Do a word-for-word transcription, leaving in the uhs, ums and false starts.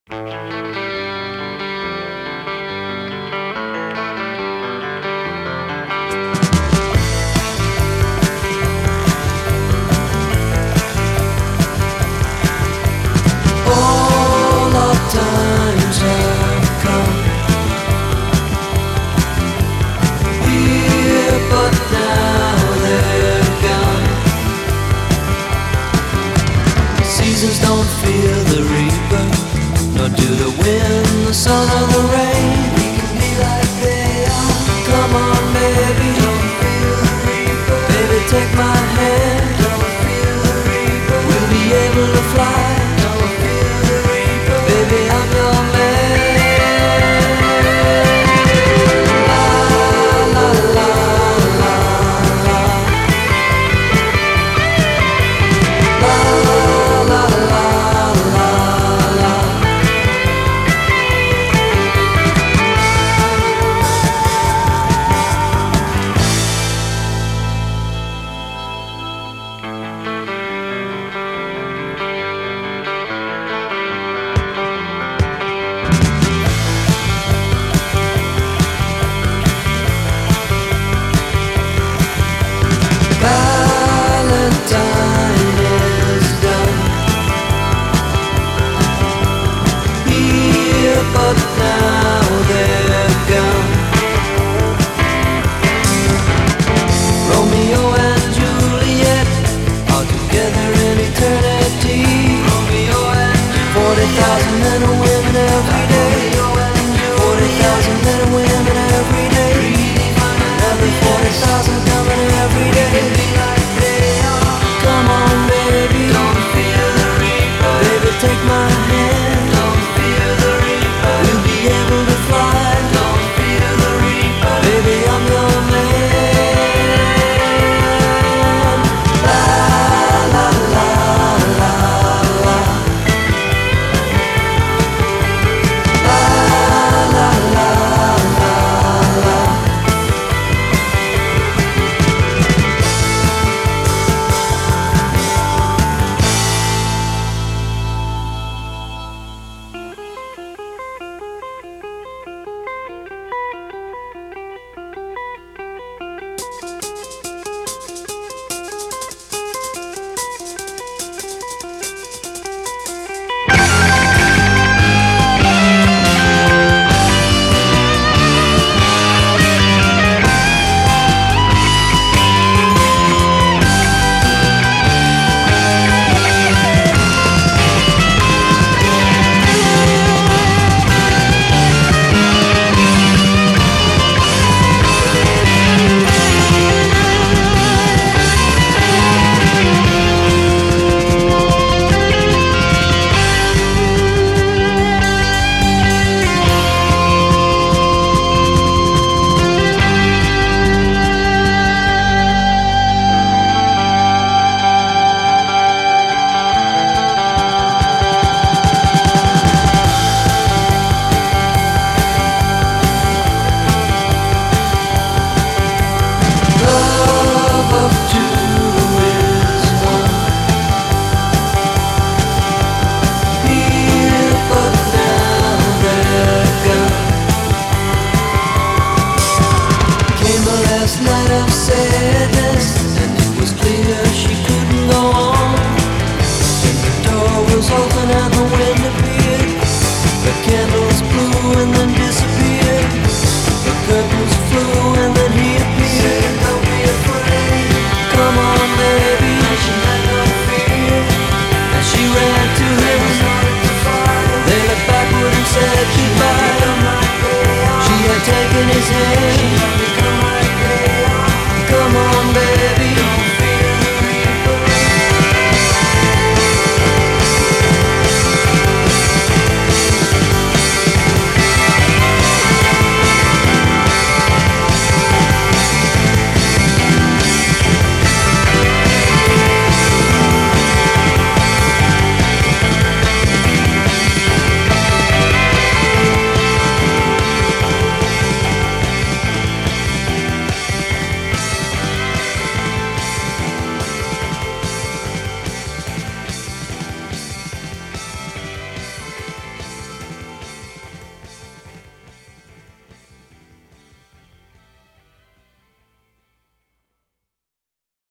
All our times have come here, but now they're gone. Seasons don't fear the reaper, nor do the wind, the sun, or the rain. We can be like they are. Come on, baby, don't feel the reaper. Baby, take my hand, don't feel the reaper. We'll be able to fly. Baby, I'm your man. La la la la la. La la la la la. Valentine is done here, but now they're gone. Romeo and Juliet are together in eternity. Romeo and forty thousand men and women every day. Forty thousand men and women every day. Another forty thousand coming every day. Come on, baby, don't fear the reaper. Baby, take my hand, don't fear the reaper. We'll be able to fly, don't fear the reaper. Baby, I'm your man. La la la la la. La la la la la. Love of two is one. Here, but now they're gone. Came the last night of sadness, and it was clear she couldn't go on. Then the door was open and the wind appeared. The candles blew and then disappeared. The curtains flew and then he appeared. Don't be afraid, come on, baby. She had no fear, and she ran to him. They looked backward and said,